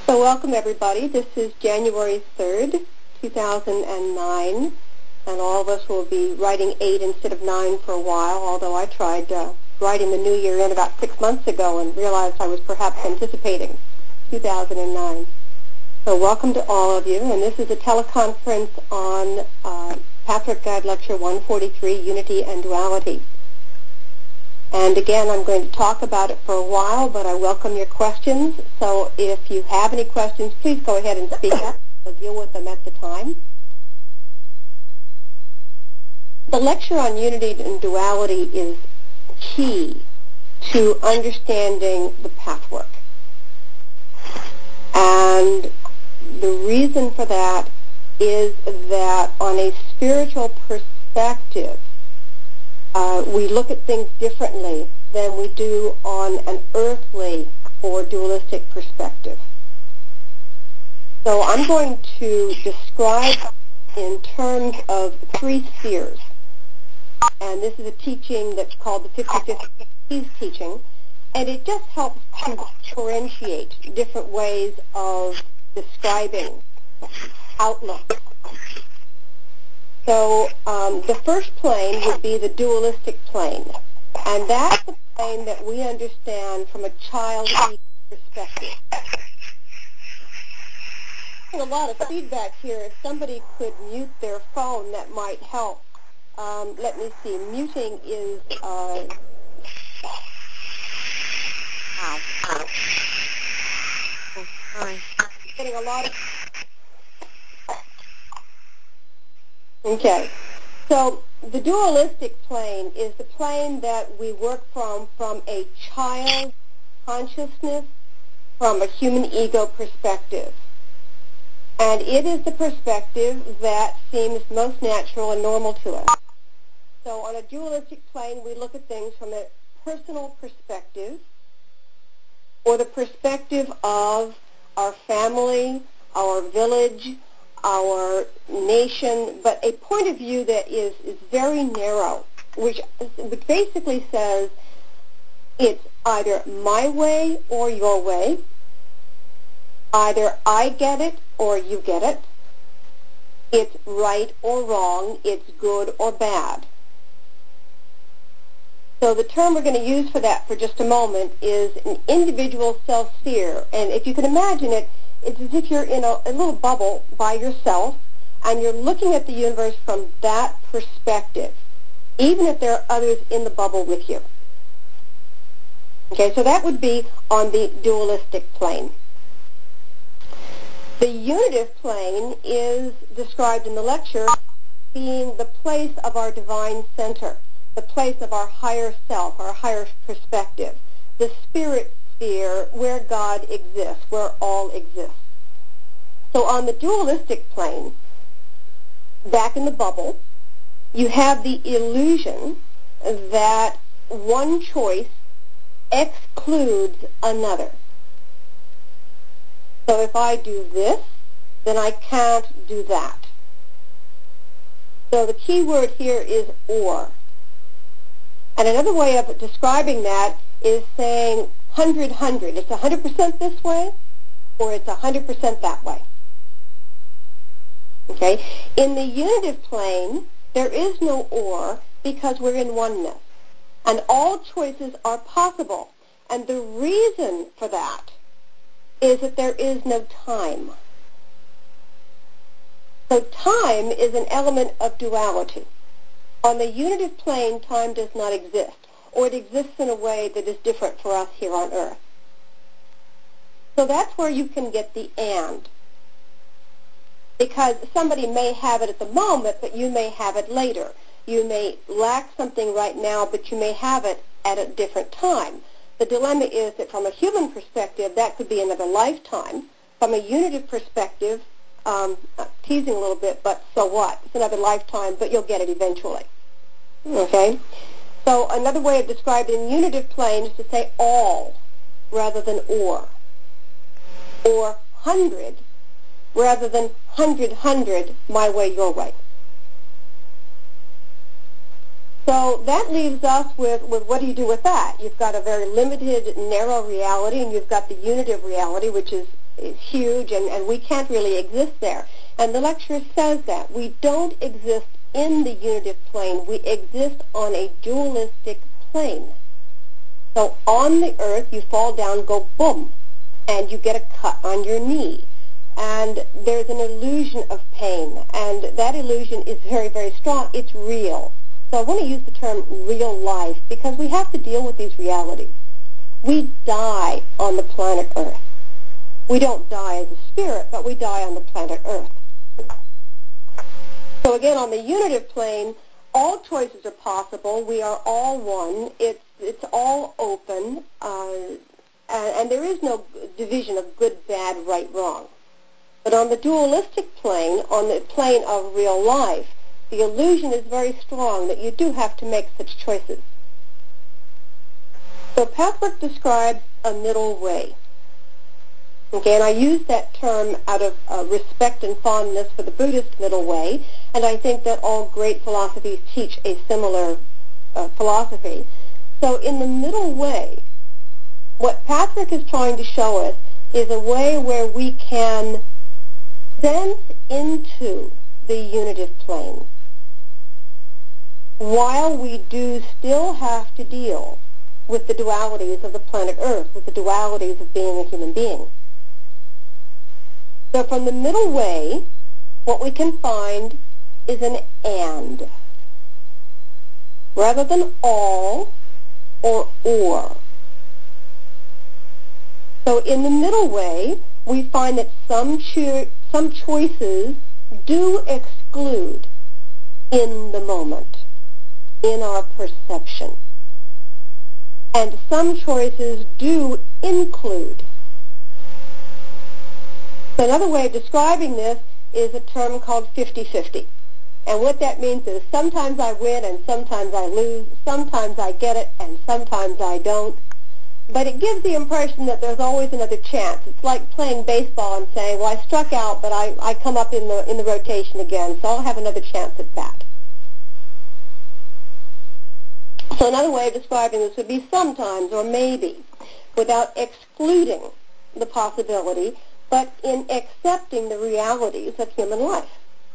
So welcome everybody. This is January 3rd, 2009, and all of us will be writing 8 instead of 9 for a while, although I tried writing the new year in about 6 months ago and realized I was perhaps anticipating 2009. So welcome to all of you, and this is a teleconference on Patrick Guide Lecture 143, Unity and Duality. And again, I'm going to talk about it for a while, but I welcome your questions. So if you have any questions, please go ahead and speak up. We'll deal with them at the time. The lecture on unity and duality is key to understanding the pathwork. And the reason for that is that on a spiritual perspective, we look at things differently than we do on an earthly or dualistic perspective. So I'm going to describe in terms of 3 spheres. And this is a teaching that's called the 50-50 Keys teaching. And it just helps to differentiate different ways of describing outlook. So the first plane would be the dualistic plane, and that's the plane that we understand from a child's perspective. A lot of feedback here. If somebody could mute their phone, that might help. Let me see. Muting is... getting a lot of... Okay. So the dualistic plane is the plane that we work from a child consciousness, from a human ego perspective. And it is the perspective that seems most natural and normal to us. So on a dualistic plane, we look at things from a personal perspective, or the perspective of our family, our village, our nation, but a point of view that is very narrow, which basically says it's either my way or your way, either I get it or you get it, it's right or wrong, it's good or bad. So the term we're going to use for that for just a moment is an individual self-sphere, and if you can imagine it, it's as if you're in a little bubble by yourself, and you're looking at the universe from that perspective, even if there are others in the bubble with you. Okay, so that would be on the dualistic plane. The unitive plane is described in the lecture being the place of our divine center, the place of our higher self, our higher perspective, the spirit sphere where God exists, where all exists. So on the dualistic plane, back in the bubble, you have the illusion that one choice excludes another. So if I do this, then I can't do that. So the key word here is or. And another way of describing that is saying 100-100. It's 100% this way, or it's 100% that way. Okay? In the unitive plane, there is no or because we're in oneness. And all choices are possible. And the reason for that is that there is no time. So time is an element of duality. On the unitive plane, time does not exist, or it exists in a way that is different for us here on Earth. So that's where you can get the and. Because somebody may have it at the moment, but you may have it later. You may lack something right now, but you may have it at a different time. The dilemma is that from a human perspective, that could be another lifetime. From a unitive perspective, teasing a little bit, but so what? It's another lifetime, but you'll get it eventually. Okay? So another way of describing unitive plane is to say all rather than or 100 rather than 100-100, my way, your way. So that leaves us with what do you do with that? You've got a very limited, narrow reality, and you've got the unitive reality, which is is huge, and we can't really exist there. And the lecture says that. We don't exist in the unitive plane. We exist on a dualistic plane. So on the earth, you fall down, go boom, and you get a cut on your knee. And there's an illusion of pain, and that illusion is very, very strong. It's real. So I want to use the term real life because we have to deal with these realities. We die on the planet Earth. We don't die as a spirit, but we die on the planet Earth. So again, on the unitive plane, all choices are possible. We are all one. It's all open, and there is no division of good, bad, right, wrong. But on the dualistic plane, on the plane of real life, the illusion is very strong that you do have to make such choices. So Pathwork describes a middle way. Okay, and I use that term out of respect and fondness for the Buddhist middle way, and I think that all great philosophies teach a similar philosophy. So in the middle way, what Pathwork is trying to show us is a way where we can sense into the unitive plane while we do still have to deal with the dualities of the planet Earth, with the dualities of being a human being. So from the middle way, what we can find is an and, rather than all or. So in the middle way, we find that some choices do exclude in the moment, in our perception. And some choices do include. So another way of describing this is a term called 50-50. And what that means is sometimes I win and sometimes I lose, sometimes I get it and sometimes I don't. But it gives the impression that there's always another chance. It's like playing baseball and saying, well, I struck out, but I come up in the rotation again, so I'll have another chance at that. So another way of describing this would be sometimes or maybe, without excluding the possibility, but in accepting the realities of human life.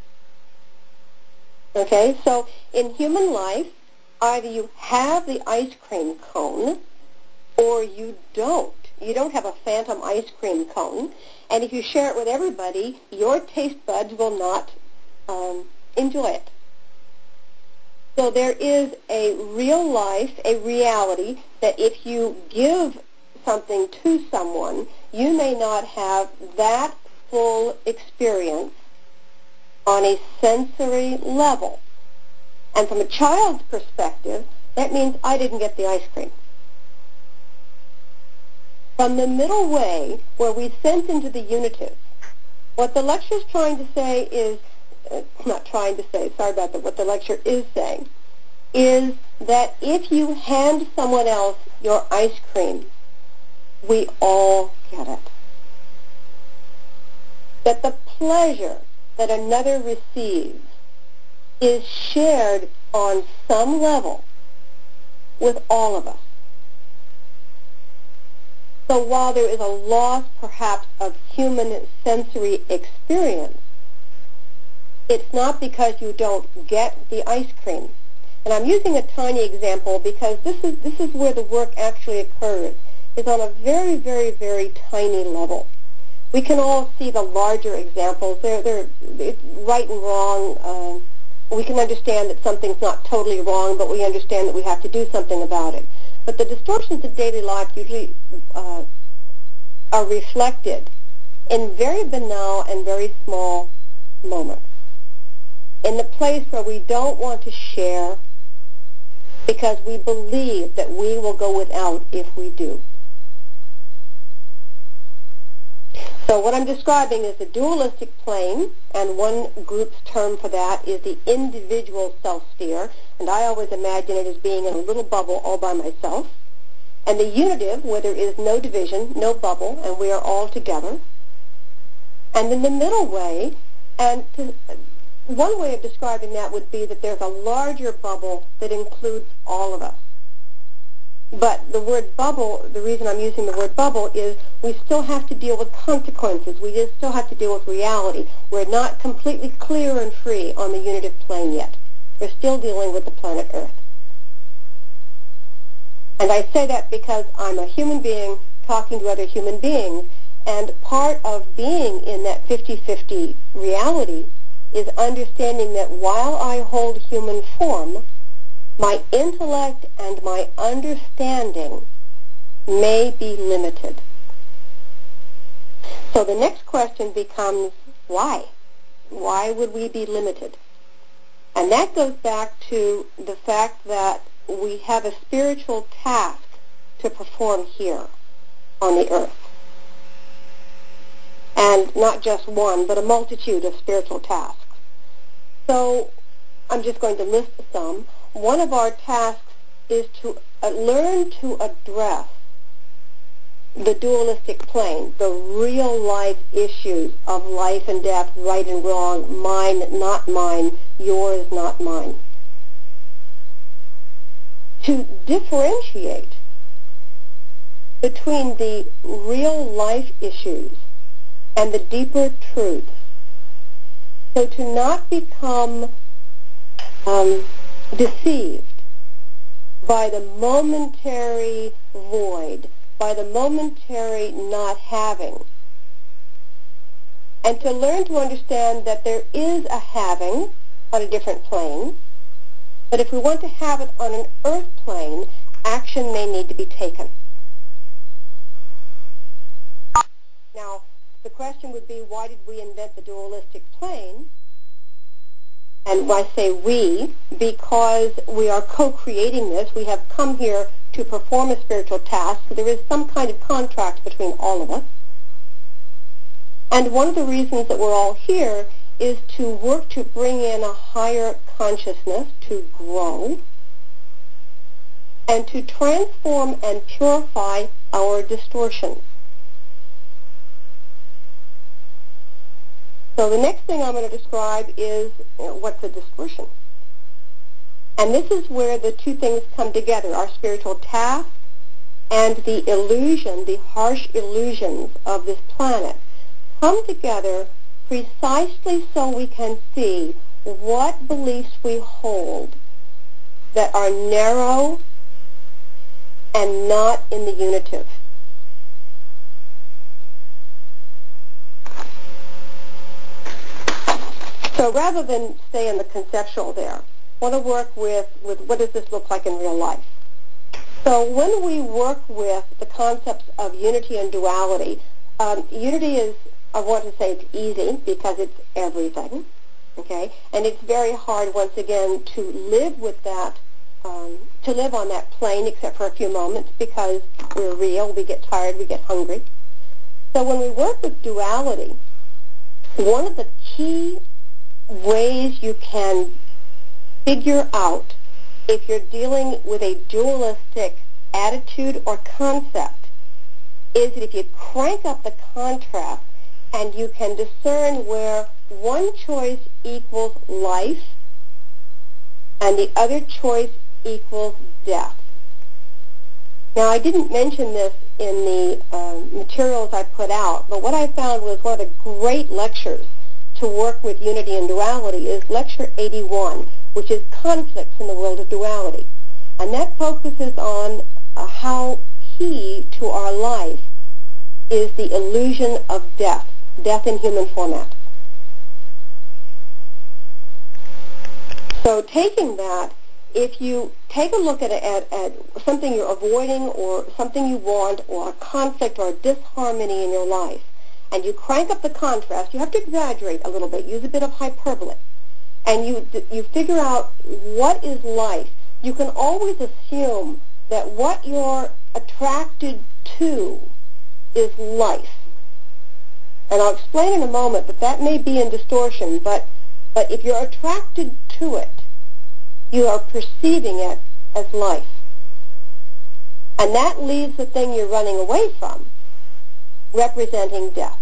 Okay, so in human life, either you have the ice cream cone or you don't. You don't have a phantom ice cream cone, and if you share it with everybody, your taste buds will not enjoy it. So there is a real life, a reality, that if you give something to someone, you may not have that full experience on a sensory level. And from a child's perspective, that means I didn't get the ice cream. From the middle way, where we sense into the unitive, what the lecture is trying to say is, not trying to say, sorry about that, what the lecture is saying, is that if you hand someone else your ice cream, we all get it. That the pleasure that another receives is shared on some level with all of us. So while there is a loss, perhaps, of human sensory experience, it's not because you don't get the ice cream. And I'm using a tiny example because this is where the work actually occurs. It's on a very, very, very tiny level. We can all see the larger examples. They're right and wrong. We can understand that something's not totally wrong, but we understand that we have to do something about it. But the distortions of daily life usually are reflected in very banal and very small moments. In the place where we don't want to share because we believe that we will go without if we do. So what I'm describing is the dualistic plane, and one group's term for that is the individual self-sphere, and I always imagine it as being in a little bubble all by myself. And the unitive, where there is no division, no bubble, and we are all together. And in the middle way, one way of describing that would be that there's a larger bubble that includes all of us. But the word bubble, the reason I'm using the word bubble is we still have to deal with consequences. We just still have to deal with reality. We're not completely clear and free on the unitive plane yet. We're still dealing with the planet Earth. And I say that because I'm a human being talking to other human beings, and part of being in that 50-50 reality is understanding that while I hold human form, my intellect and my understanding may be limited. So the next question becomes, why? Why would we be limited? And that goes back to the fact that we have a spiritual task to perform here on the earth. And not just one, but a multitude of spiritual tasks. So I'm just going to list some. One of our tasks is to learn to address the dualistic plane, the real life issues of life and death, right and wrong, mine, not mine, yours, not mine. To differentiate between the real life issues and the deeper truths. So to not become deceived by the momentary void, by the momentary not having, and to learn to understand that there is a having on a different plane, but if we want to have it on an earth plane, action may need to be taken. Now, the question would be, why did we invent the dualistic plane? And I say we, because we are co-creating this. We have come here to perform a spiritual task. So there is some kind of contract between all of us. And one of the reasons that we're all here is to work to bring in a higher consciousness, to grow, and to transform and purify our distortions. So the next thing I'm going to describe is what's a distortion. And this is where the two things come together, our spiritual task and the illusion, the harsh illusions of this planet, come together precisely so we can see what beliefs we hold that are narrow and not in the unitive. So rather than stay in the conceptual there, I want to work with what does this look like in real life. So when we work with the concepts of unity and duality, unity is, I want to say it's easy because it's everything, okay? And it's very hard, once again, to live with that, to live on that plane except for a few moments because we're real, we get tired, we get hungry. So when we work with duality, one of the key ways you can figure out if you're dealing with a dualistic attitude or concept is that if you crank up the contrast and you can discern where one choice equals life and the other choice equals death. Now, I didn't mention this in the materials I put out, but what I found was one of the great lectures to work with unity and duality is Lecture 81, which is Conflicts in the World of Duality. And that focuses on how key to our life is the illusion of death in human format. So taking that, if you take a look at something you're avoiding or something you want or a conflict or a disharmony in your life, and you crank up the contrast, you have to exaggerate a little bit, use a bit of hyperbole, and you figure out what is life. You can always assume that what you're attracted to is life. And I'll explain in a moment that may be in distortion, but if you're attracted to it, you are perceiving it as life. And that leaves the thing you're running away from representing death.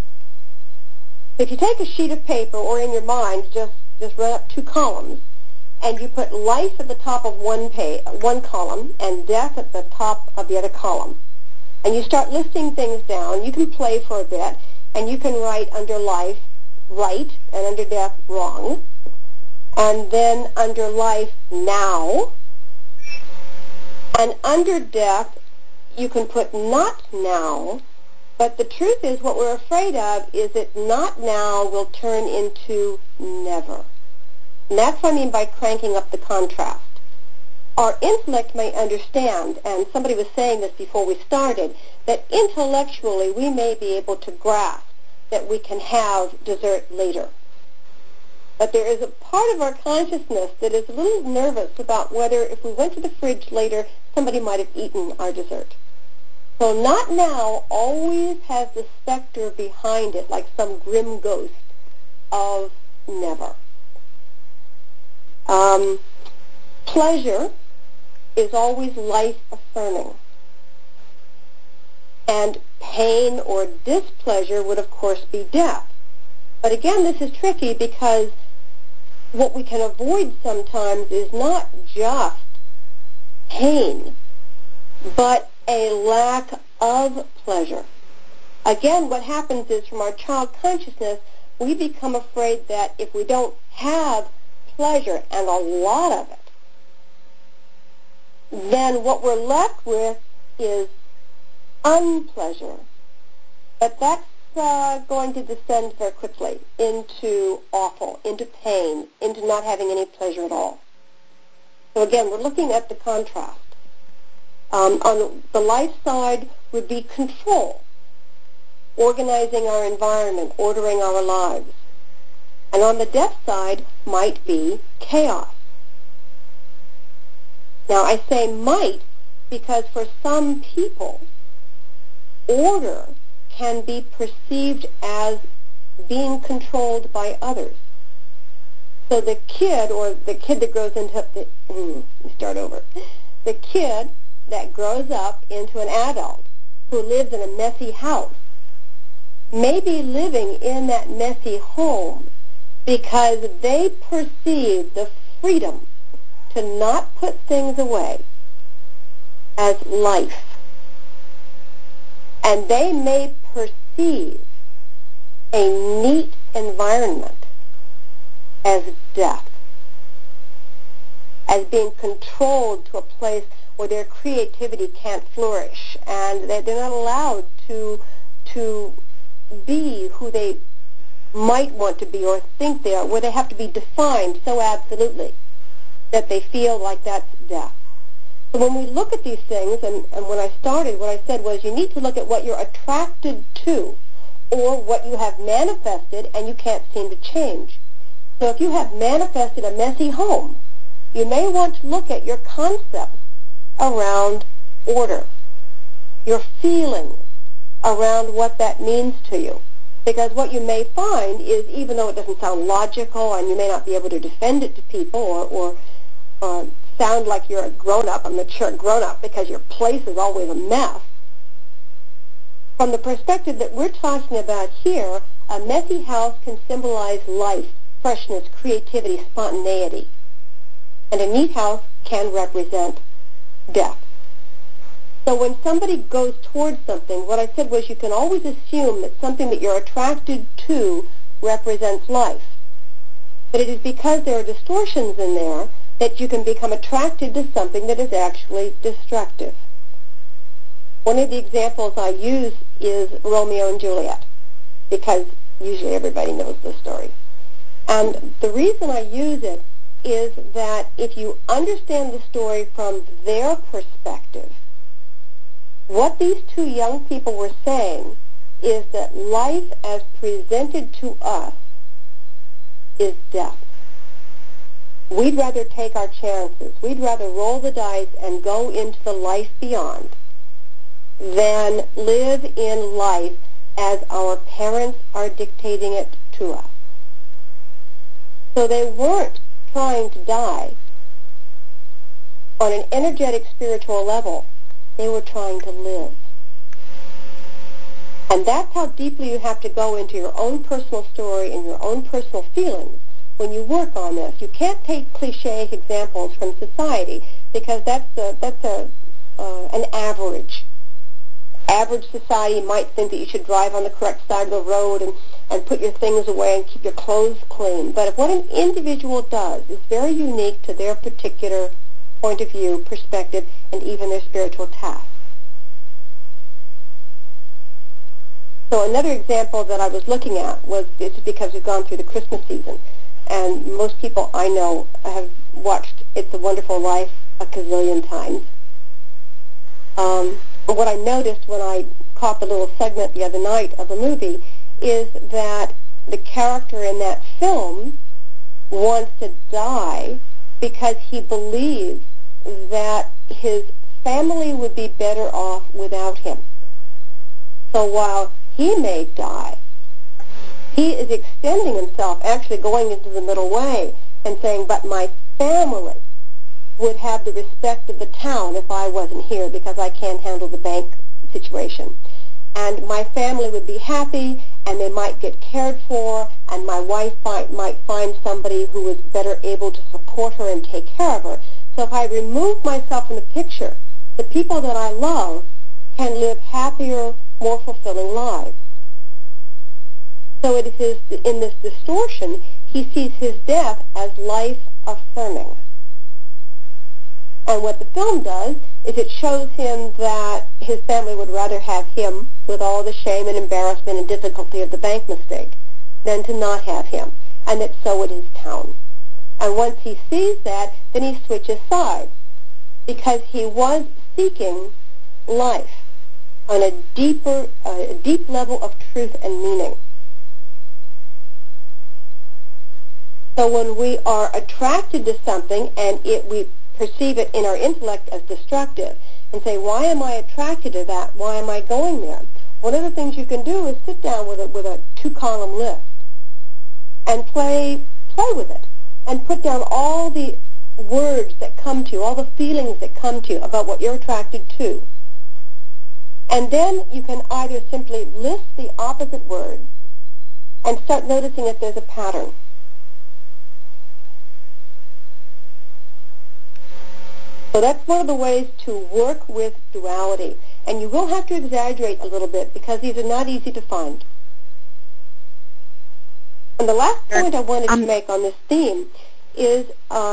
If you take a sheet of paper or in your mind, just run up two columns, and you put life at the top of one column and death at the top of the other column. And you start listing things down. You can play for a bit, and you can write under life, right, and under death, wrong. And then under life, now. And under death, you can put not now. But the truth is, what we're afraid of is that not now will turn into never. And that's what I mean by cranking up the contrast. Our intellect may understand, and somebody was saying this before we started, that intellectually we may be able to grasp that we can have dessert later. But there is a part of our consciousness that is a little nervous about whether if we went to the fridge later, somebody might have eaten our dessert. So not now always has the specter behind it, like some grim ghost of never. Pleasure is always life-affirming. And pain or displeasure would, of course, be death. But again, this is tricky because what we can avoid sometimes is not just pain, but a lack of pleasure. Again, what happens is from our child consciousness, we become afraid that if we don't have pleasure, and a lot of it, then what we're left with is unpleasure. But that's going to descend very quickly into awful, into pain, into not having any pleasure at all. So again, we're looking at the contrast. On the life side would be control, organizing our environment, ordering our lives. And on the death side might be chaos. Now, I say might because for some people, order can be perceived as being controlled by others. So the kid, or the kid that grows into, the kid that grows up into an adult who lives in a messy house may be living in that messy home because they perceive the freedom to not put things away as life. And they may perceive a neat environment as death, as being controlled to a place where their creativity can't flourish, and they're not allowed to be who they might want to be or think they are, where they have to be defined so absolutely that they feel like that's death. So when we look at these things, and when I started, what I said was you need to look at what you're attracted to or what you have manifested and you can't seem to change. So if you have manifested a messy home, you may want to look at your concepts around order, your feelings around what that means to you. Because what you may find is, even though it doesn't sound logical and you may not be able to defend it to people or sound like you're a grown-up, a mature grown-up, because your place is always a mess, from the perspective that we're talking about here, a messy house can symbolize life, freshness, creativity, spontaneity. And a neat house can represent death. So when somebody goes towards something, what I said was you can always assume that something that you're attracted to represents life. But it is because there are distortions in there that you can become attracted to something that is actually destructive. One of the examples I use is Romeo and Juliet, because usually everybody knows the story. And the reason I use it is that if you understand the story from their perspective, what these two young people were saying is that life as presented to us is death. We'd rather take our chances. We'd rather roll the dice and go into the life beyond than live in life as our parents are dictating it to us. So they weren't trying to die on an energetic spiritual level. They were trying to live. And that's how deeply you have to go into your own personal story and your own personal feelings when you work on this. You can't take cliche examples from society because that's an average. Average society might think that you should drive on the correct side of the road and put your things away and keep your clothes clean. But what an individual does is very unique to their particular point of view, perspective, and even their spiritual task. So another example that I was looking at was, it's because we've gone through the Christmas season, and most people I know have watched It's a Wonderful Life a gazillion times. But what I noticed when I caught the little segment the other night of the movie is that the character in that film wants to die because he believes that his family would be better off without him. So while he may die, he is extending himself, actually going into the middle way and saying, but my family would have the respect of the town if I wasn't here because I can't handle the bank situation. And my family would be happy, and they might get cared for, and my wife might find somebody who was better able to support her and take care of her. So if I remove myself from the picture, the people that I love can live happier, more fulfilling lives. So it is in this distortion, he sees his death as life-affirming. And what the film does is it shows him that his family would rather have him with all the shame and embarrassment and difficulty of the bank mistake than to not have him, and that so would his town. And once he sees that, then he switches sides because he was seeking life on a deep level of truth and meaning. So when we are attracted to something and we perceive it in our intellect as destructive and say, why am I attracted to that? Why am I going there? One of the things you can do is sit down with a 2-column list and play with it and put down all the words that come to you, all the feelings that come to you about what you're attracted to. And then you can either simply list the opposite words and start noticing if there's a pattern. So that's one of the ways to work with duality. And you will have to exaggerate a little bit because these are not easy to find. And the last point I wanted to make on this theme is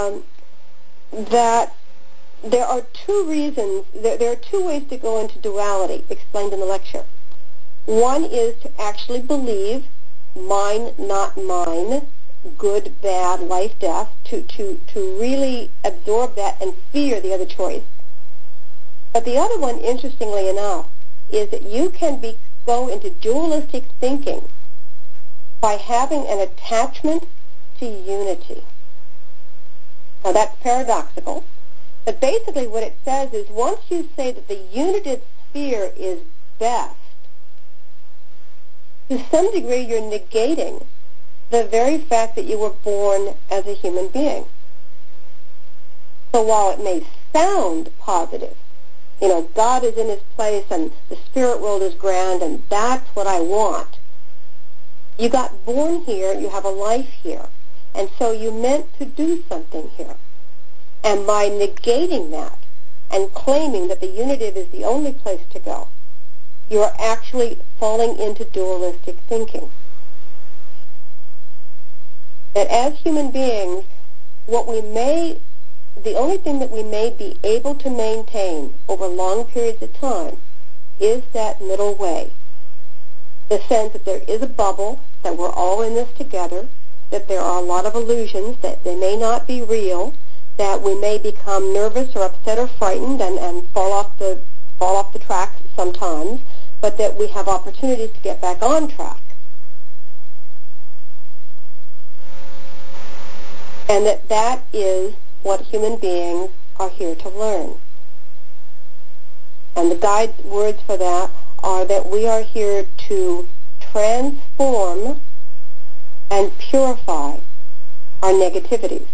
that there are two reasons, there are two ways to go into duality explained in the lecture. One is to actually believe mine, not mine, good, bad, life, death, to really absorb that and fear the other choice. But the other one, interestingly enough, is that you can go into dualistic thinking by having an attachment to unity. Now that's paradoxical, but basically what it says is once you say that the unitive sphere is best, to some degree you're negating the very fact that you were born as a human being. So while it may sound positive, God is in his place and the spirit world is grand and that's what I want. You got born here, you have a life here, and so you meant to do something here. And by negating that and claiming that the unitive is the only place to go, you are actually falling into dualistic thinking. That as human beings, the only thing that we may be able to maintain over long periods of time is that middle way. The sense that there is a bubble, that we're all in this together, that there are a lot of illusions, that they may not be real, that we may become nervous or upset or frightened and fall off the track sometimes, but that we have opportunities to get back on track. And that is what human beings are here to learn. And the guide words for that are that we are here to transform and purify our negativities.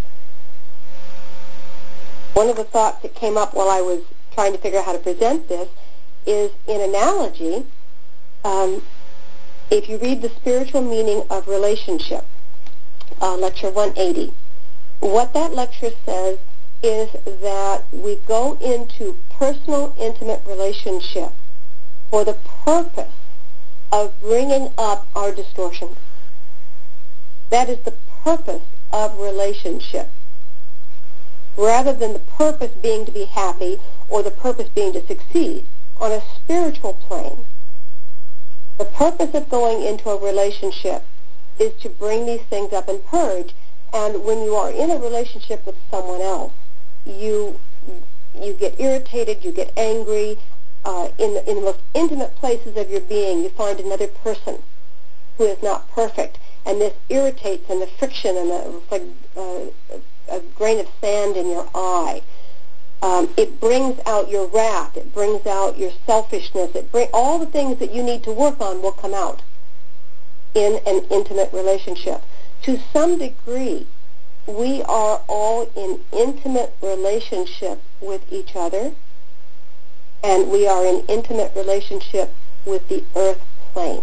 One of the thoughts that came up while I was trying to figure out how to present this is, in analogy, if you read The Spiritual Meaning of Relationship, lecture 180. What that lecture says is that we go into personal, intimate relationship for the purpose of bringing up our distortions. That is the purpose of relationship, rather than the purpose being to be happy or the purpose being to succeed. On a spiritual plane, the purpose of going into a relationship is to bring these things up and purge. And when you are in a relationship with someone else, you get irritated, you get angry. In the most intimate places of your being, you find another person who is not perfect, and this irritates, and the friction, and it's like a grain of sand in your eye. It brings out your wrath. It brings out your selfishness. All the things that you need to work on will come out in an intimate relationship. To some degree, we are all in intimate relationship with each other, and we are in intimate relationship with the earth plane.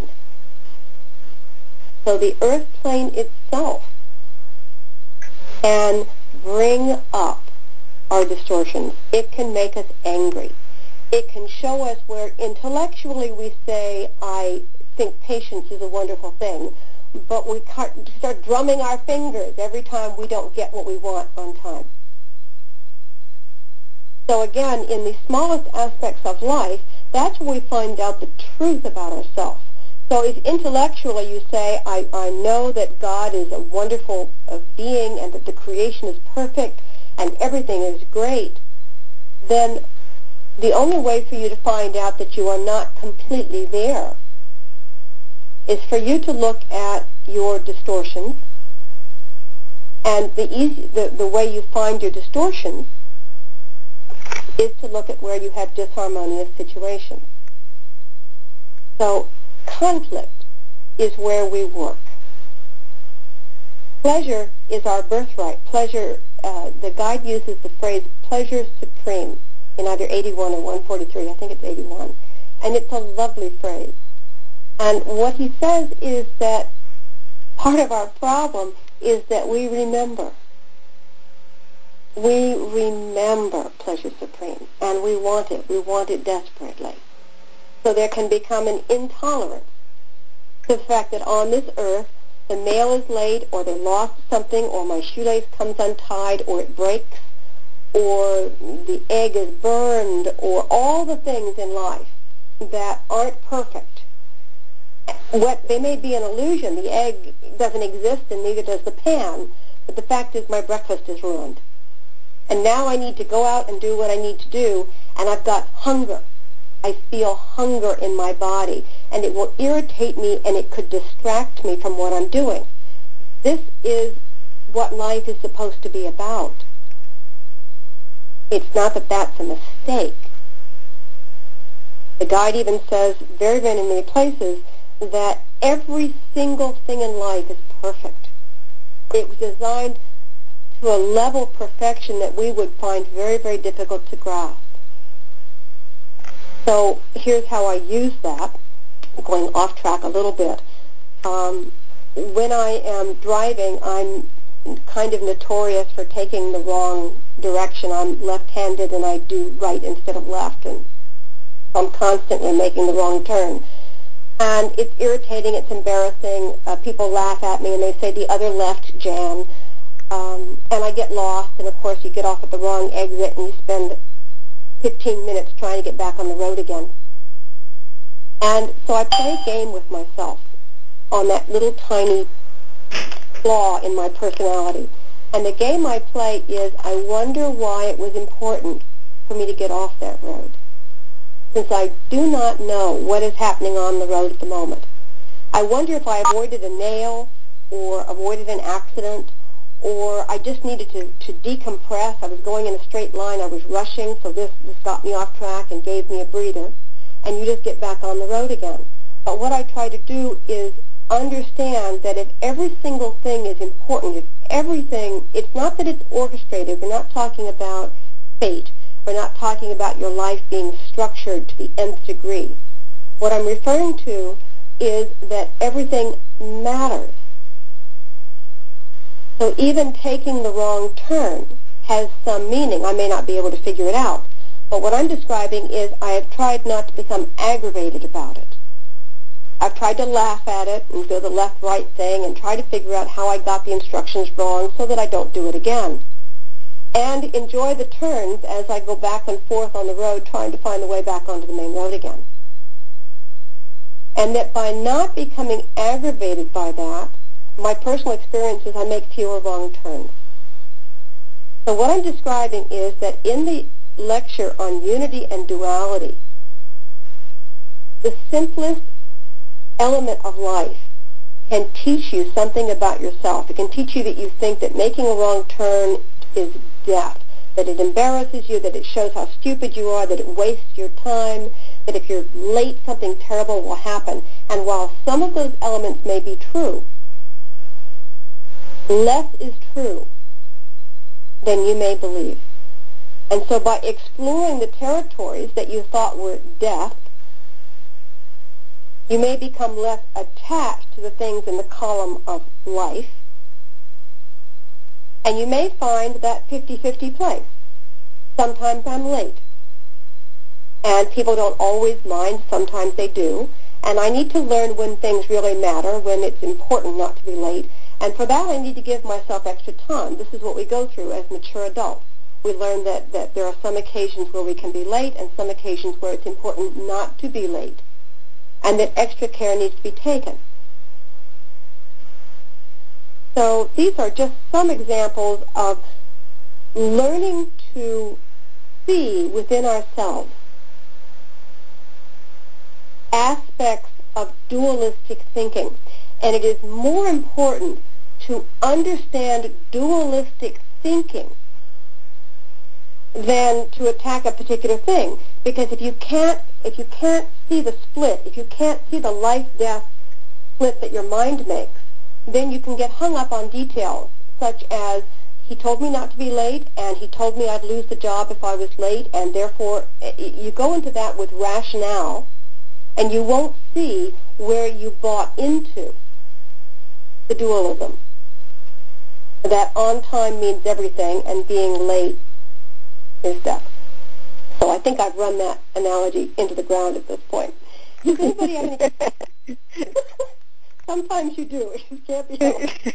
So the earth plane itself can bring up our distortions. It can make us angry. It can show us where intellectually we say, I think patience is a wonderful thing, but we start drumming our fingers every time we don't get what we want on time. So again, in the smallest aspects of life, that's where we find out the truth about ourselves. So if intellectually you say, I know that God is a wonderful being and that the creation is perfect and everything is great, then the only way for you to find out that you are not completely there is for you to look at your distortions. And the way you find your distortions is to look at where you have disharmonious situations. So conflict is where we work. Pleasure is our birthright. Pleasure, the guide uses the phrase pleasure supreme in either 81 or 143. I think it's 81. And it's a lovely phrase. And what he says is that part of our problem is that we remember. We remember pleasure supreme, and we want it. We want it desperately. So there can become an intolerance to the fact that on this earth, the mail is late, or they lost something, or my shoelace comes untied, or it breaks, or the egg is burned, or all the things in life that aren't perfect. They may be an illusion. The egg doesn't exist, and neither does the pan, but the fact is my breakfast is ruined. And now I need to go out and do what I need to do, and I've got hunger. I feel hunger in my body, and it will irritate me, and it could distract me from what I'm doing. This is what life is supposed to be about. It's not that that's a mistake. The guide even says very, very many places that every single thing in life is perfect. It was designed to a level of perfection that we would find very, very difficult to grasp. So here's how I use that, going off track a little bit. When I am driving, I'm kind of notorious for taking the wrong direction. I'm left-handed, and I do right instead of left, and I'm constantly making the wrong turn. And it's irritating, it's embarrassing. People laugh at me, and they say, the other left, Jan. And I get lost, and of course you get off at the wrong exit, and you spend 15 minutes trying to get back on the road again. And so I play a game with myself on that little tiny flaw in my personality. And the game I play is, I wonder why it was important for me to get off that road, since I do not know what is happening on the road at the moment. I wonder if I avoided a nail or avoided an accident, or I just needed to decompress. I was going in a straight line. I was rushing, so this got me off track and gave me a breather. And you just get back on the road again. But what I try to do is understand that if every single thing is important, if everything, it's not that it's orchestrated. We're not talking about fate. We're not talking about your life being structured to the nth degree. What I'm referring to is that everything matters. So even taking the wrong turn has some meaning. I may not be able to figure it out. But what I'm describing is I have tried not to become aggravated about it. I've tried to laugh at it and do the left-right thing and try to figure out how I got the instructions wrong so that I don't do it again. And enjoy the turns as I go back and forth on the road trying to find the way back onto the main road again. And that by not becoming aggravated by that, my personal experience is I make fewer wrong turns. So what I'm describing is that in the lecture on unity and duality, the simplest element of life can teach you something about yourself. It can teach you that you think that making a wrong turn is death, that it embarrasses you, that it shows how stupid you are, that it wastes your time, that if you're late, something terrible will happen. And while some of those elements may be true, less is true than you may believe. And so by exploring the territories that you thought were death, you may become less attached to the things in the column of life, and you may find that 50-50 place. Sometimes I'm late, and people don't always mind. Sometimes they do, and I need to learn when things really matter, when it's important not to be late, and for that I need to give myself extra time. This is what we go through as mature adults. We learn that there are some occasions where we can be late and some occasions where it's important not to be late, and that extra care needs to be taken. So these are just some examples of learning to see within ourselves aspects of dualistic thinking. And it is more important to understand dualistic thinking than to attack a particular thing. Because if you can't see the split, if you can't see the life-death split that your mind makes, then you can get hung up on details such as he told me not to be late and he told me I'd lose the job if I was late, and therefore you go into that with rationale and you won't see where you bought into the dualism. That on time means everything and being late is death. So I think I've run that analogy into the ground at this point. Does anybody have any questions? Sometimes you do. You can't be helped.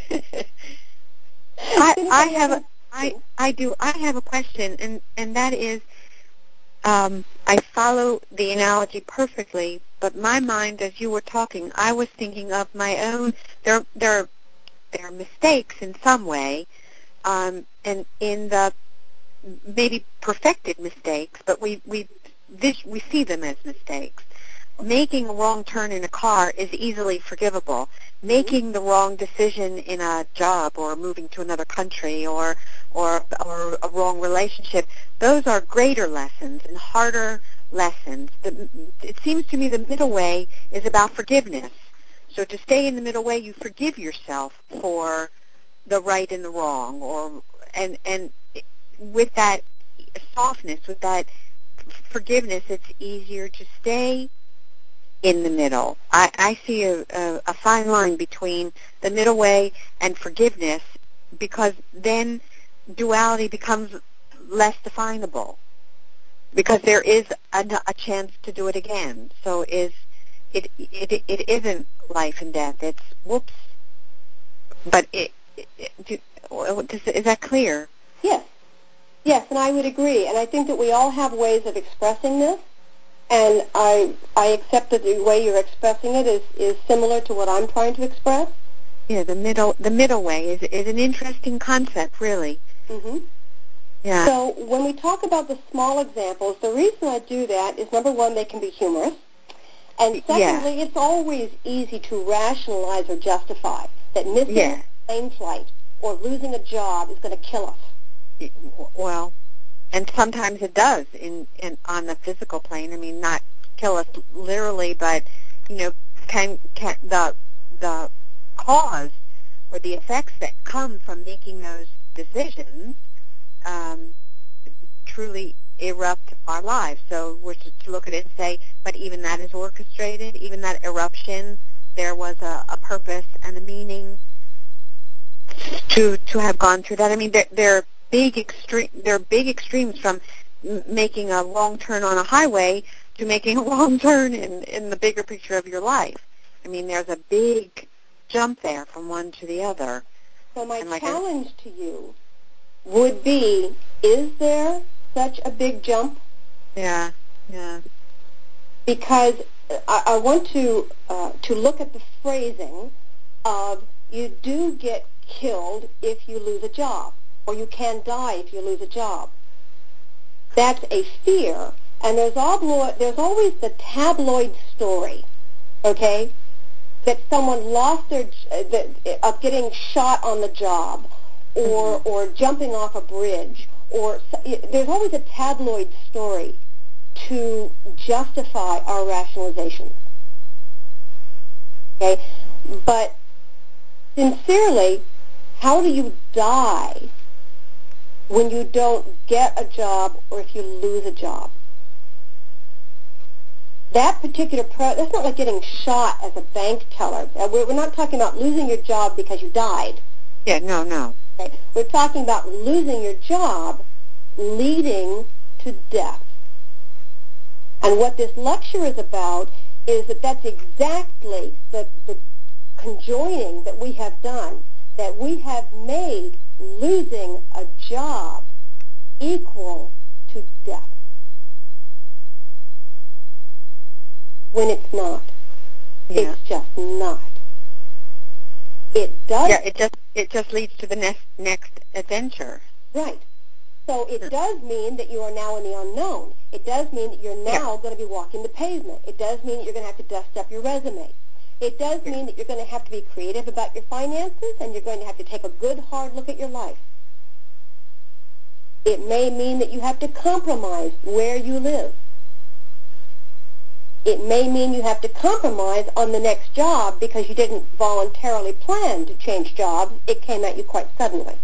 I do. I have a question, and that is, I follow the analogy perfectly, but my mind, as you were talking, I was thinking of my own. There are mistakes in some way, and in the maybe perfected mistakes, but we see them as mistakes. Making a wrong turn in a car is easily forgivable. Making the wrong decision in a job or moving to another country or a wrong relationship, those are greater lessons and harder lessons. It seems to me the middle way is about forgiveness. So to stay in the middle way, you forgive yourself for the right and the wrong, and with that softness, with that forgiveness, it's easier to stay in the middle. I see a fine line between the middle way and forgiveness, because then duality becomes less definable, because there is a chance to do it again. So it isn't life and death. It's whoops. But is that clear? Yes. Yes, and I would agree. And I think that we all have ways of expressing this. And I accept that the way you're expressing it is similar to what I'm trying to express. Yeah, the middle way is an interesting concept, really. Mm-hmm. Yeah. So when we talk about the small examples, the reason I do that is, number one, they can be humorous. And secondly, it's always easy to rationalize or justify that missing a plane flight or losing a job is going to kill us. Well, and sometimes it does on the physical plane. I mean, not kill us literally, but can the cause or the effects that come from making those decisions truly erupt our lives. So we're to look at it and say, but even that is orchestrated. Even that eruption, there was a purpose and a meaning to have gone through that. I mean, they're big extremes from making a wrong turn on a highway to making a wrong turn in the bigger picture of your life. I mean, there's a big jump there from one to the other. So my challenge to you would be, is there such a big jump? Yeah. Because I want to look at the phrasing of you do get killed if you lose a job, or you can die if you lose a job. That's a fear, and there's always the tabloid story, okay, that someone lost of getting shot on the job, or jumping off a bridge, or there's always a tabloid story to justify our rationalizations. Okay, but sincerely, how do you die when you don't get a job or if you lose a job? That particular that's not like getting shot as a bank teller. We're not talking about losing your job because you died. Yeah, no. Okay? We're talking about losing your job leading to death. And what this lecture is about is that's exactly the conjoining that we have done, that we have made losing a job equal to death, when it's not. Yeah. It's just not. It does. Yeah, it just leads to the next adventure. Right. So it does mean that you are now in the unknown. It does mean that you're now going to be walking the pavement. It does mean that you're going to have to dust up your resume. It does mean that you're going to have to be creative about your finances, and you're going to have to take a good, hard look at your life. It may mean that you have to compromise where you live. It may mean you have to compromise on the next job because you didn't voluntarily plan to change jobs. It came at you quite suddenly.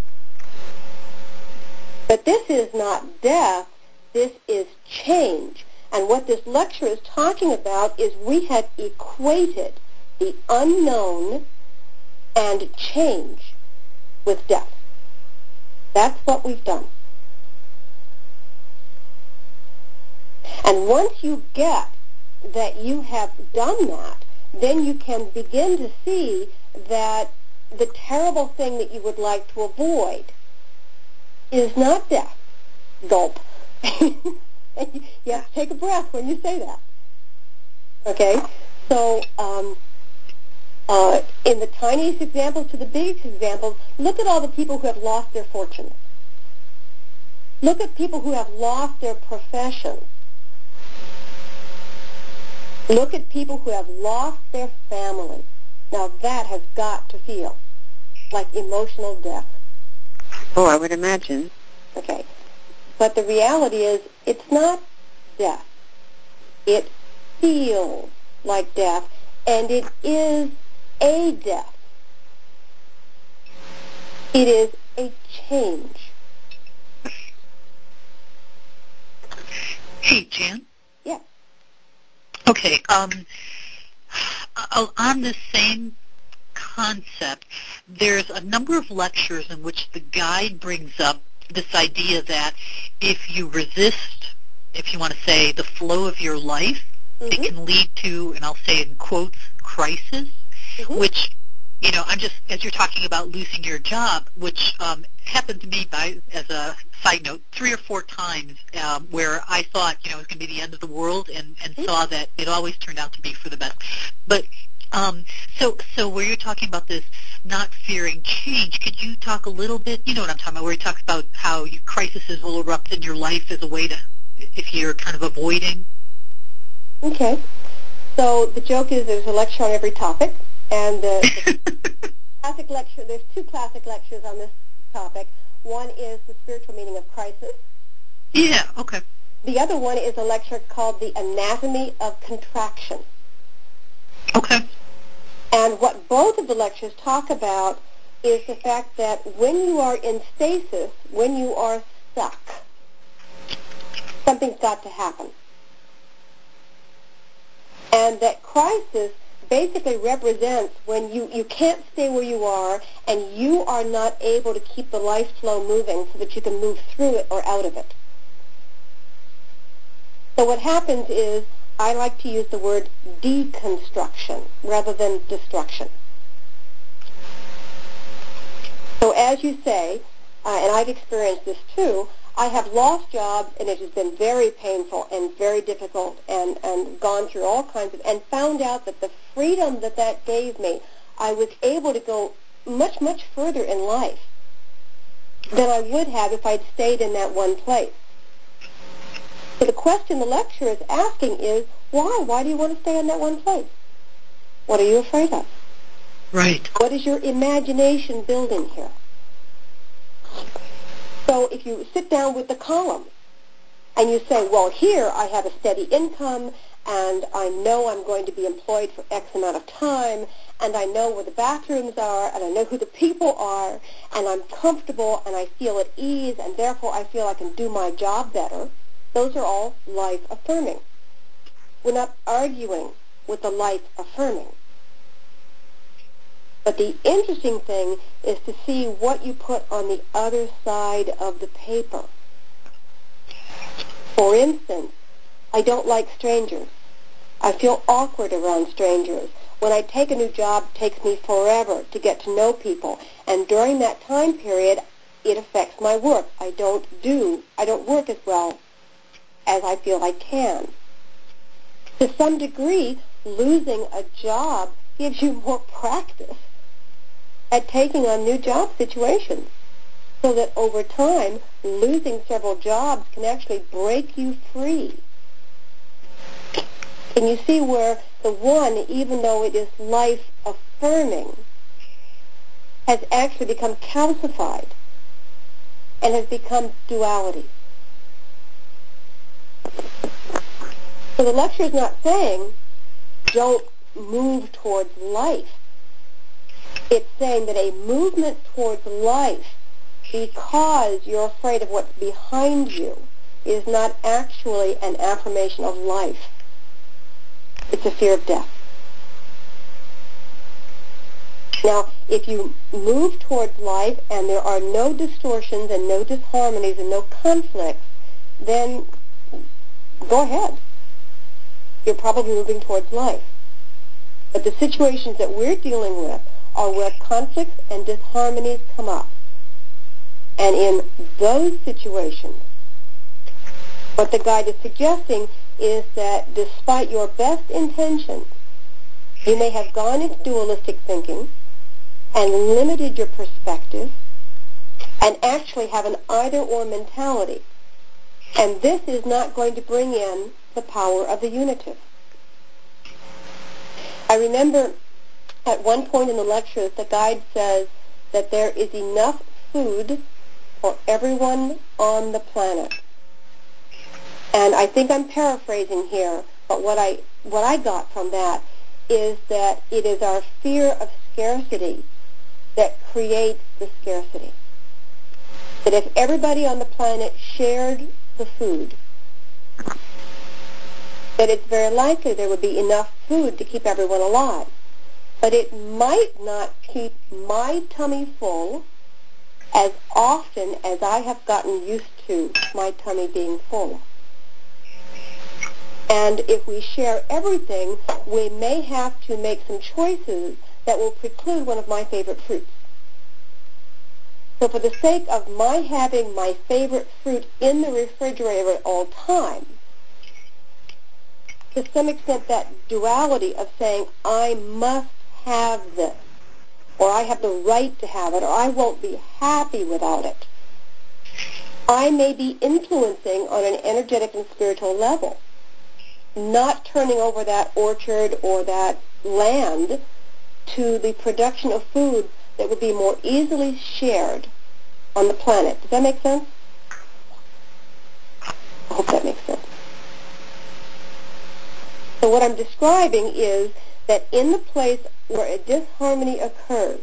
But this is not death. This is change. And what this lecture is talking about is we have equated the unknown and change with death. That's what we've done. And once you get that you have done that, then you can begin to see that the terrible thing that you would like to avoid is not death. Gulp. You have to take a breath when you say that. Okay? So in the tiniest examples to the biggest examples, look at all the people who have lost their fortunes. Look at people who have lost their professions. Look at people who have lost their family. Now that has got to feel like emotional death. Oh, I would imagine. Okay. But the reality is it's not death. It feels like death, and it is a death. It is a change. Hey, Jan? Yes. Okay, on this same concept, there's a number of lectures in which the guide brings up this idea that if you resist, if you want to say, the flow of your life, it can lead to, and I'll say in quotes, crisis, which, you know, I'm just, as you're talking about losing your job, which happened to me as a side note, 3 or 4 times where I thought, you know, it was going to be the end of the world and saw that it always turned out to be for the best. But so where you're talking about this not fearing change, could you talk a little bit, you know what I'm talking about, where he talks about how crises will erupt in your life as a way to, if you're kind of avoiding? Okay. So the joke is there's a lecture on every topic, and the classic lecture, there's 2 classic lectures on this topic. One is the spiritual meaning of crisis. Yeah, okay. The other one is a lecture called The Anatomy of Contraction. Okay. And what both of the lectures talk about is the fact that when you are in stasis, when you are stuck, something's got to happen. And that crisis basically represents when you can't stay where you are and you are not able to keep the life flow moving so that you can move through it or out of it. So what happens is I like to use the word deconstruction rather than destruction. So as you say, and I've experienced this too, I have lost jobs and it has been very painful and very difficult and gone through all kinds of, and found out that the freedom that that gave me, I was able to go much, much further in life than I would have if I'd stayed in that one place. So the question the lecturer is asking is, why? Why do you want to stay in that one place? What are you afraid of? Right. What is your imagination building here? So if you sit down with the columns and you say, well, here I have a steady income and I know I'm going to be employed for X amount of time and I know where the bathrooms are and I know who the people are and I'm comfortable and I feel at ease and therefore I feel I can do my job better, those are all life-affirming. We're not arguing with the life-affirming. But the interesting thing is to see what you put on the other side of the paper. For instance, I don't like strangers. I feel awkward around strangers. When I take a new job, it takes me forever to get to know people. And during that time period, it affects my work. I don't work as well as I feel I can. To some degree, losing a job gives you more practice at taking on new job situations, so that over time, losing several jobs can actually break you free. Can you see where the one, even though it is life-affirming, has actually become calcified and has become duality? So the lecture is not saying don't move towards life. It's saying that a movement towards life because you're afraid of what's behind you is not actually an affirmation of life. It's a fear of death. Now, if you move towards life and there are no distortions and no disharmonies and no conflicts, then go ahead. You're probably moving towards life. But the situations that we're dealing with are where conflicts and disharmonies come up. And in those situations, what the guide is suggesting is that despite your best intentions, you may have gone into dualistic thinking and limited your perspective and actually have an either-or mentality. And this is not going to bring in the power of the unitive. I remember at one point in the lectures, the guide says that there is enough food for everyone on the planet. And I think I'm paraphrasing here, but what I got from that is that it is our fear of scarcity that creates the scarcity. That if everybody on the planet shared the food, that it's very likely there would be enough food to keep everyone alive. But it might not keep my tummy full as often as I have gotten used to my tummy being full. And if we share everything, we may have to make some choices that will preclude one of my favorite fruits. So for the sake of my having my favorite fruit in the refrigerator at all times, to some extent that duality of saying, I must have this, or I have the right to have it, or I won't be happy without it, I may be influencing on an energetic and spiritual level, not turning over that orchard or that land to the production of food that would be more easily shared on the planet. Does that make sense? I hope that makes sense. So what I'm describing is that in the place where a disharmony occurs,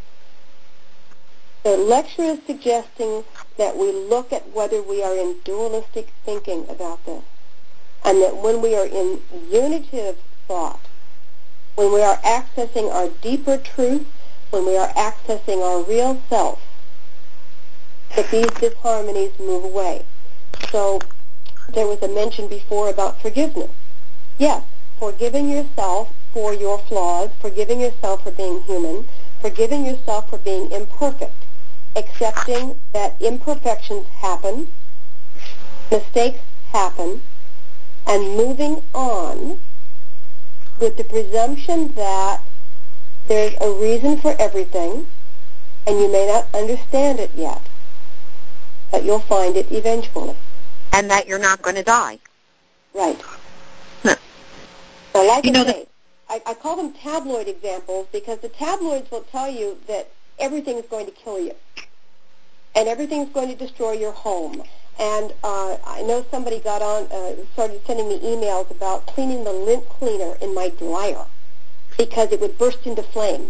the lecturer is suggesting that we look at whether we are in dualistic thinking about this, and that when we are in unitive thought, when we are accessing our deeper truth, when we are accessing our real self, that these disharmonies move away. So there was a mention before about forgiveness. Yes, forgiving yourself for your flaws, forgiving yourself for being human, forgiving yourself for being imperfect, accepting that imperfections happen, mistakes happen, and moving on with the presumption that there's a reason for everything, and you may not understand it yet, but you'll find it eventually. And that you're not going to die. Right. No. Now, like I say, I call them tabloid examples because the tabloids will tell you that everything is going to kill you, and everything's going to destroy your home. And I know somebody got on, started sending me emails about cleaning the lint cleaner in my dryer because it would burst into flame.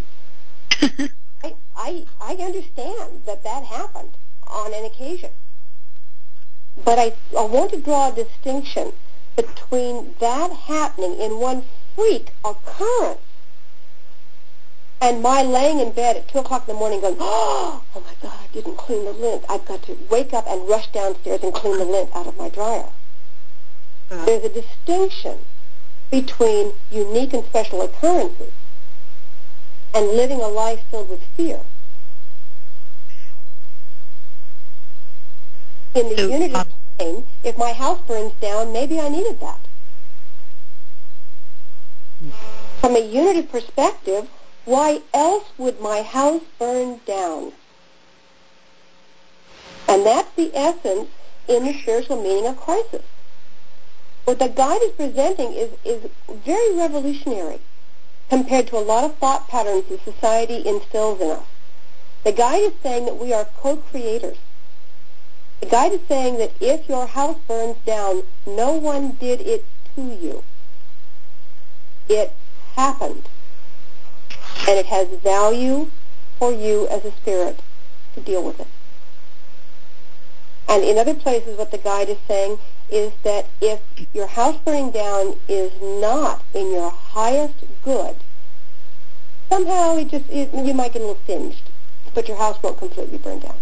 I understand that happened on an occasion. But I want to draw a distinction between that happening in one freak occurrence and my laying in bed at 2 o'clock in the morning going, oh my God, I didn't clean the lint. I've got to wake up and rush downstairs and clean the lint out of my dryer. There's a distinction between unique and special occurrences and living a life filled with fear. In the unit of pain, if my house burns down, maybe I needed that. From a unity perspective, why else would my house burn down? And that's the essence in the spiritual meaning of crisis. What the guide is presenting is very revolutionary compared to a lot of thought patterns that society instills in us. The guide is saying that we are co-creators. The guide is saying that if your house burns down, no one did it to you. It happened. And it has value for you as a spirit to deal with it. And in other places, what the guide is saying is that if your house burning down is not in your highest good, somehow you might get a little singed, but your house won't completely burn down.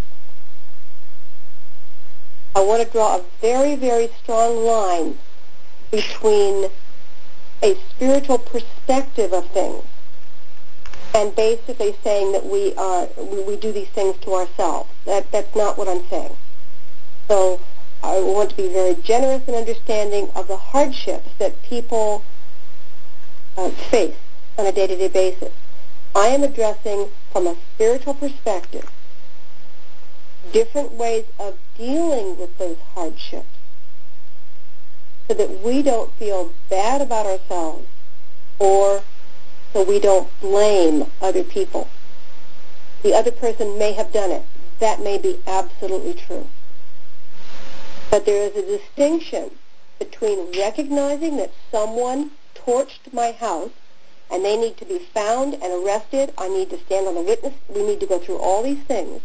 I want to draw a very, very strong line between a spiritual perspective of things and basically saying that we do these things to ourselves. That's not what I'm saying. So I want to be very generous and understanding of the hardships that people face on a day-to-day basis. I am addressing from a spiritual perspective different ways of dealing with those hardships so that we don't feel bad about ourselves or so we don't blame other people. The other person may have done it. That may be absolutely true. But there is a distinction between recognizing that someone torched my house and they need to be found and arrested. I need to stand on the witness. We need to go through all these things.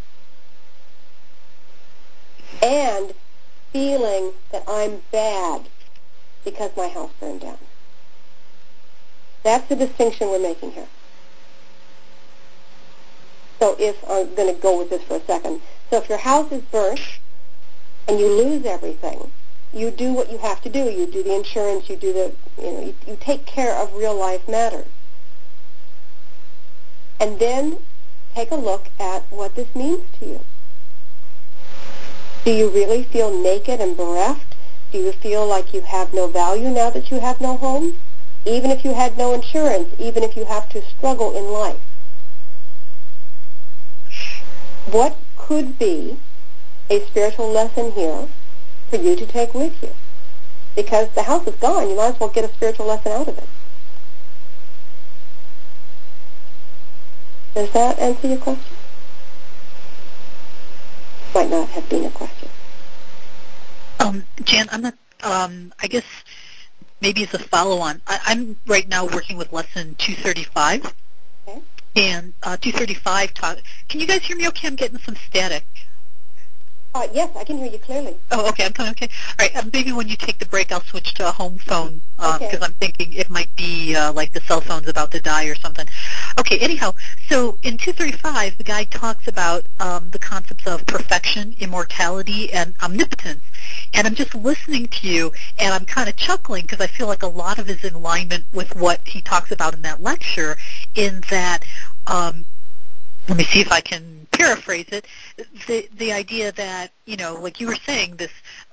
And feeling that I'm bad because my house burned down. That's the distinction we're making here. So if I'm going to go with this for a second. So if your house is burnt and you lose everything, you do what you have to do. You do the insurance, you do you take care of real life matters. And then take a look at what this means to you. Do you really feel naked and bereft? Do you feel like you have no value now that you have no home? Even if you had no insurance, even if you have to struggle in life? What could be a spiritual lesson here for you to take with you? Because the house is gone, you might as well get a spiritual lesson out of it. Does that answer your question? Might not have been a question. Jan, I'm not, I guess maybe as a follow-on, I'm right now working with lesson 235. Okay. And 235 can you guys hear me okay? I'm getting some static. Yes, I can hear you clearly. Oh, okay. I'm coming. Okay. All right. Maybe when you take the break, I'll switch to a home phone Okay. because I'm thinking it might be like the cell phone's about to die or something. Okay. Anyhow, so in 235, the guy talks about the concepts of perfection, immortality, and omnipotence. And I'm just listening to you, and I'm kind of chuckling because I feel like a lot of it is in alignment with what he talks about in that lecture. In that. Let me see if I can paraphrase it. The idea that, like you were saying, this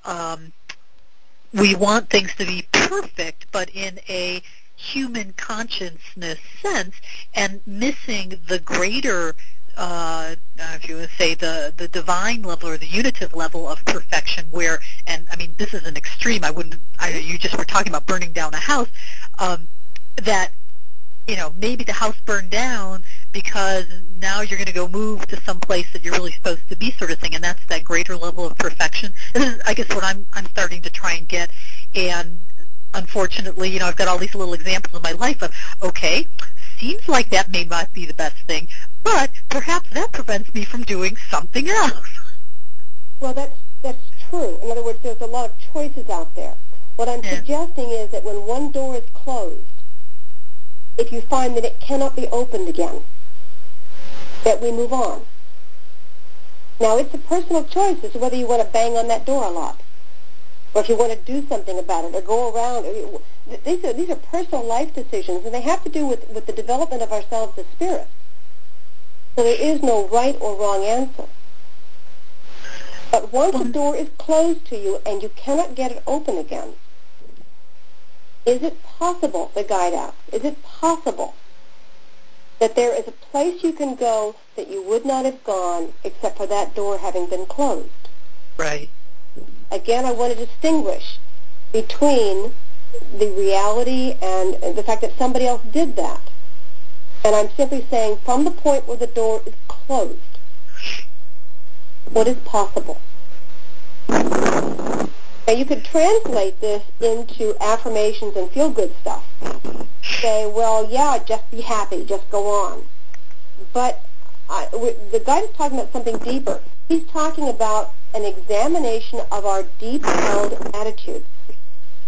we want things to be perfect, but in a human consciousness sense, and missing the greater, if you would say, the divine level or the unitive level of perfection. Where, and I mean, this is an extreme. You just were talking about burning down a house. That maybe the house burned down because now you're going to go move to some place that you're really supposed to be, sort of thing, and that's that greater level of perfection. And this is, I guess, what I'm starting to try and get. And unfortunately, I've got all these little examples in my life of, okay, seems like that may not be the best thing, but perhaps that prevents me from doing something else. Well, that's true. In other words, there's a lot of choices out there. What I'm suggesting is that when one door is closed, if you find that it cannot be opened again, that we move on. Now, it's a personal choice as to whether you want to bang on that door a lot, or if you want to do something about it, or go around. These are personal life decisions, and they have to do with the development of ourselves as spirits. So there is no right or wrong answer. But once a door is closed to you and you cannot get it open again, is it possible, the guide asks, is it possible that there is a place you can go that you would not have gone except for that door having been closed? Right. Again, I want to distinguish between the reality and the fact that somebody else did that. And I'm simply saying from the point where the door is closed, what is possible? Now, you could translate this into affirmations and feel-good stuff. Say, well, yeah, just be happy, just go on. But the guy is talking about something deeper. He's talking about an examination of our deep-held attitudes.